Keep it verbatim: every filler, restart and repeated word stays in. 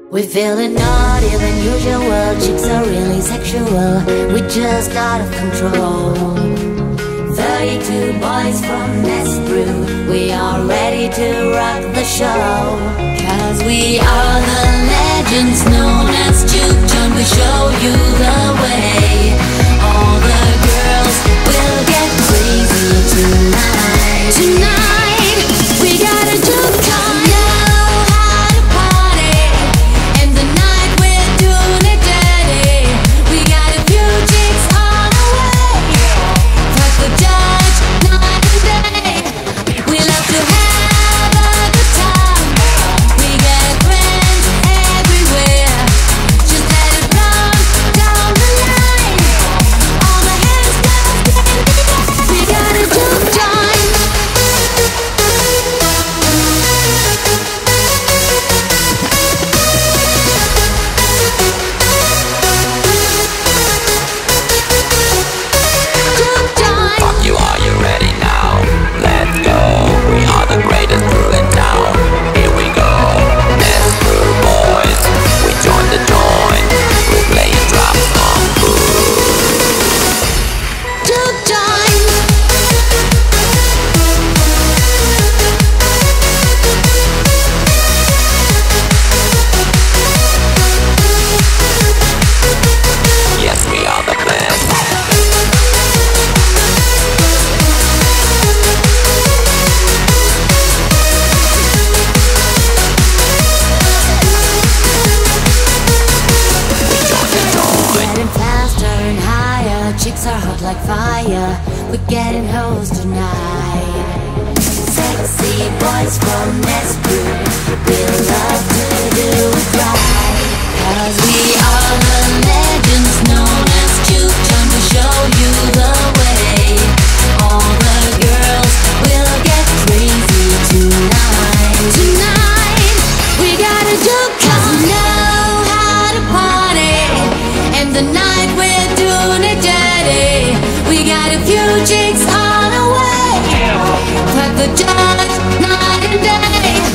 We feeling naughtier than usual. Chicks are really sexual. We just out of control. Thirty-two boys from Nest Brew. We are ready to rock the show. Cause we are the legends known as Juke Joint. We show you the way. All the girls will get crazy tonight. Tonight, we got a juke joint. Chicks are hot like fire. We're getting hoes tonight. Sexy boys from Nest Brew. We love to do it right. Cause we are the legends known as Juke Joint. We show you the way. All the girls will get crazy tonight. Tonight, we got a juke joint. Cause we know how to party. And the night we're doing it dirty. We got a few chicks on the way. Fuck the judge night and day.